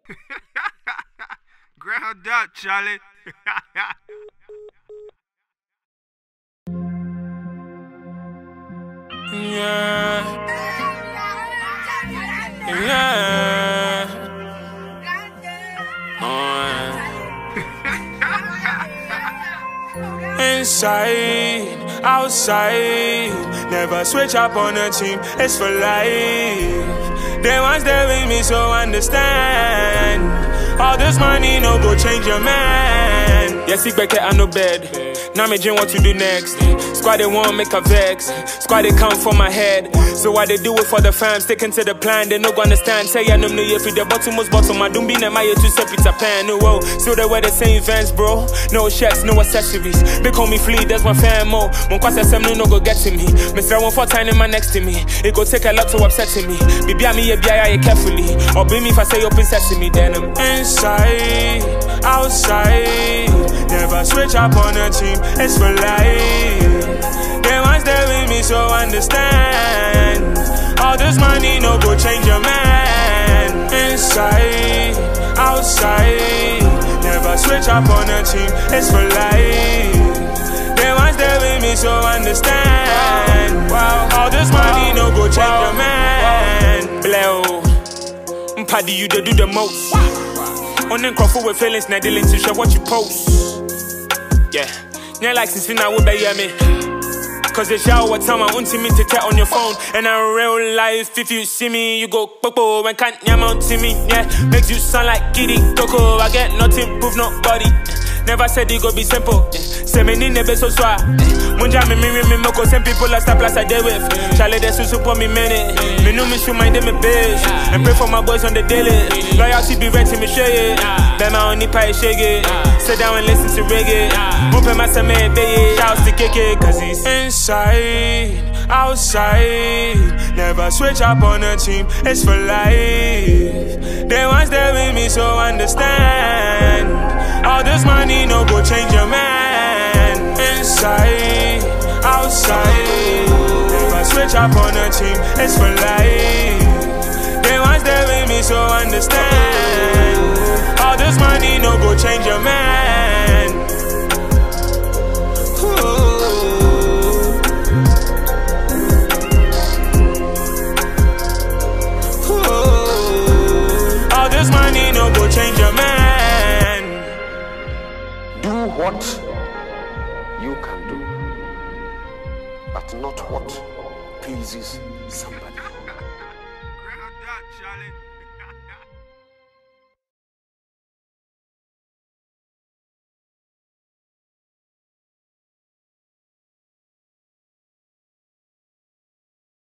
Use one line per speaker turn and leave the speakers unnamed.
Ground up, Charlie.
Yeah. Yeah. Inside, outside, never switch up on a team, it's for life. They once there with me, so understand. All this money no go change your man. Yes, sick back I no bed. Now me dream what to do next. Squad they won't make a vex. Squad they come for my head. So why they do it for the fam, sticking to the plan. They no go understand. Say I know me if the bottommost bottom. I don't be in my to set Peter Pan. No, whoa. Still they wear the same Vans, bro. No checks, no accessories. They call me Flea, that's my fan mo. One quite SM no go get to me. Mr. 1 4 in my next to me. It go take a lot to upset to me. Be me a BIA carefully. Or be me if I say open sesame. Then I'm inside, outside. Never switch up on a team, it's for life. They once there with me, so understand. All this money no go change your man. Inside, outside. Never switch up on a team, it's for life. They once there with me, so understand. All this money no go change your man. Blow, Paddy, you they do the most. On them crowd with feelings, now dealing to share what you post. Yeah, yeah, like since I would be me. Cause the shower time I want me to tap on your phone. And in real life, if you see me, you go popo and can't mount to me. Yeah, makes you sound like Kitty Coco. I get nothing, prove nobody. Never said it go be simple. Say me in the best so swag. Munja me moko. Some people are stop plus I deal with. Charlie they so for me minute. Me know me should mind them a bitch. And pray for my boys on the daily. Loyalty be renting me share it. Bet my only pie shake it. Sit down and listen to reggae. Open my stomach, baby. Shouts to kick it. Cause he's inside, outside. Never switch up on a team, it's for life. They once there with me, so understand. All this money no go change your man. Inside, outside. Never switch up on a team, it's for life. They once there with me, so understand. All this money no go change your man. Ooh. Ooh. All this money no go change your man.
Do what you can do, but not what pleases somebody.
Ground up, Charlie.